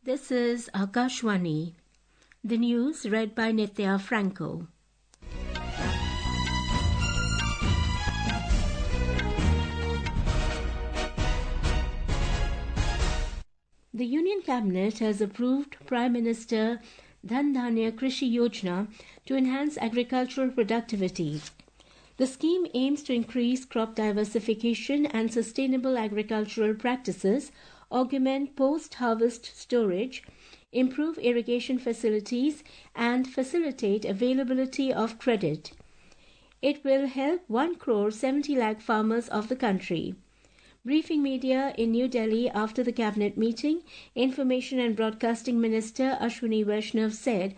This is Akashwani. The news read by Nitya Franco. The Union Cabinet has approved Prime Minister Dhan Dhanya Krishi Yojana to enhance agricultural productivity. The scheme aims to increase crop diversification and sustainable agricultural practices, augment post-harvest storage, improve irrigation facilities, and facilitate availability of credit. It will help 1 crore 70 lakh farmers of the country. Briefing media in New Delhi after the cabinet meeting, Information and Broadcasting Minister Ashwini Vaishnav said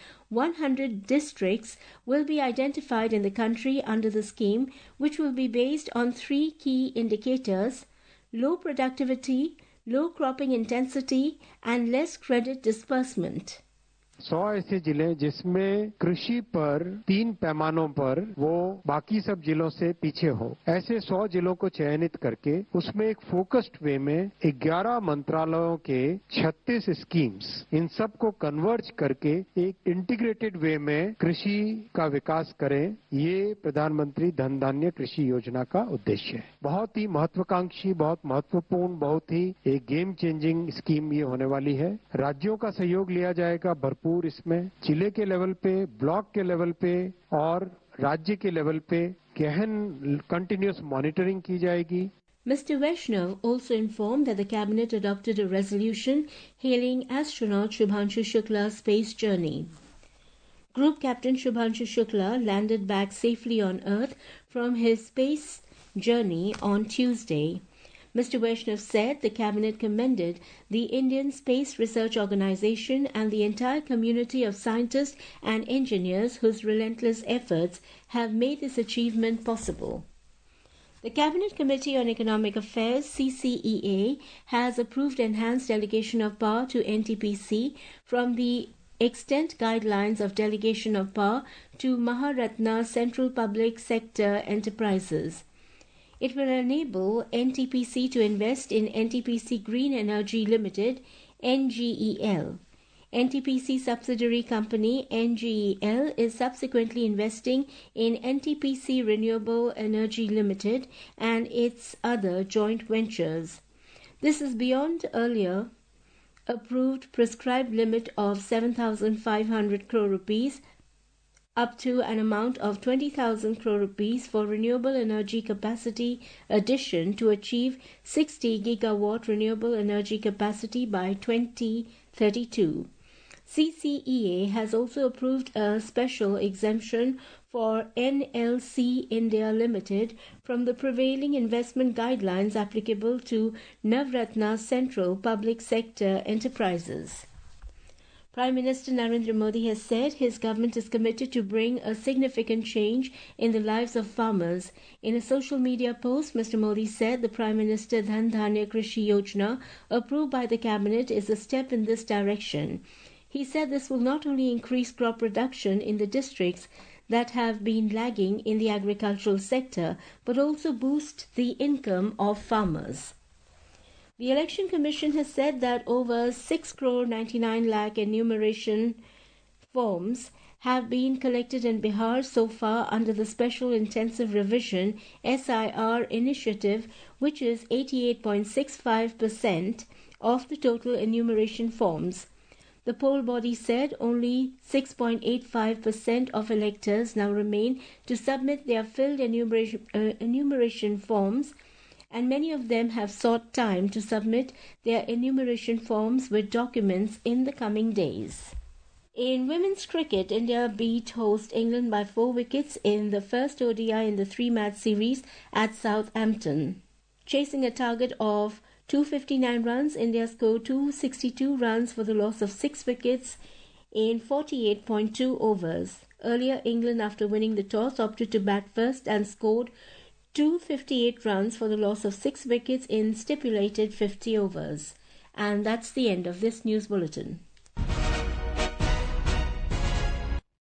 100 districts will be identified in the country under the scheme, which will be based on 3 key indicators: low productivity, low cropping intensity, and less credit disbursement. 100 ऐसे जिले जिसमें कृषि पर 3 पैमानों पर वो बाकी सब जिलों से पीछे हो, ऐसे 100 जिलों को चयनित करके उसमें एक फोकस्ड वे में 11 मंत्रालयों के 36 स्कीम्स, इन सब को कन्वर्ज करके एक इंटीग्रेटेड वे में कृषि का विकास करें, ये प्रधानमंत्री धन धान्य कृषि योजना का उद्देश्य है। बहुत ही महत्वाकांक्षी, बहुत महत्वपूर्ण, बहुत ही एक गेम चेंजिंग स्कीम ये होने वाली है। राज्यों का सहयोग लिया जाएगा भरपूर इसमें, जिले के लेवल पे, ब्लॉक के लेवल पे और राज्य के लेवल पे गहन कंटिन्यूअस मॉनिटरिंग की जाएगी। Mr. Vaishnav also informed that the cabinet adopted a resolution hailing astronaut Shubhanshu Shukla's space journey. Group Captain Shubhanshu Shukla landed back safely on Earth from his space journey on Tuesday. Mr. Vaishnav said the cabinet commended the Indian Space Research Organisation and the entire community of scientists and engineers whose relentless efforts have made this achievement possible. The Cabinet Committee on Economic Affairs (CCEA) has approved enhanced delegation of power to NTPC from the extent guidelines of delegation of power to Maharatna Central Public Sector Enterprises. It will enable NTPC to invest in NTPC Green Energy Limited (NGEL). NTPC subsidiary company NGEL is subsequently investing in NTPC Renewable Energy Limited and its other joint ventures. This is beyond earlier approved prescribed limit of 7,500 crore rupees up to an amount of 20,000 crore rupees for renewable energy capacity addition to achieve 60 gigawatt renewable energy capacity by 2032. CCEA has also approved a special exemption for NLC India Limited from the prevailing investment guidelines applicable to Navratna Central Public Sector Enterprises. Prime Minister Narendra Modi has said his government is committed to bring a significant change in the lives of farmers. In a social media post, Mr. Modi said the Prime Minister Dhan Dhanya Krishi Yojana approved by the cabinet is a step in this direction. He said this will not only increase crop production in the districts that have been lagging in the agricultural sector, but also boost the income of farmers. The Election Commission has said that over 6 crore 99 lakh enumeration forms have been collected in Bihar so far under the Special Intensive Revision SIR initiative, which is 88.65% of the total enumeration forms. The poll body said only 6.85% of electors now remain to submit their filled enumeration forms, and many of them have sought time to submit their enumeration forms with documents in the coming days. In women's cricket, India beat host England by 4 wickets in the first ODI in the 3-match series at Southampton. Chasing a target of 259 runs, India scored 262 runs for the loss of 6 wickets in 48.2 overs. Earlier, England, after winning the toss, opted to bat first and scored 258 runs for the loss of 6 wickets in stipulated 50 overs. And that's the end of this news bulletin.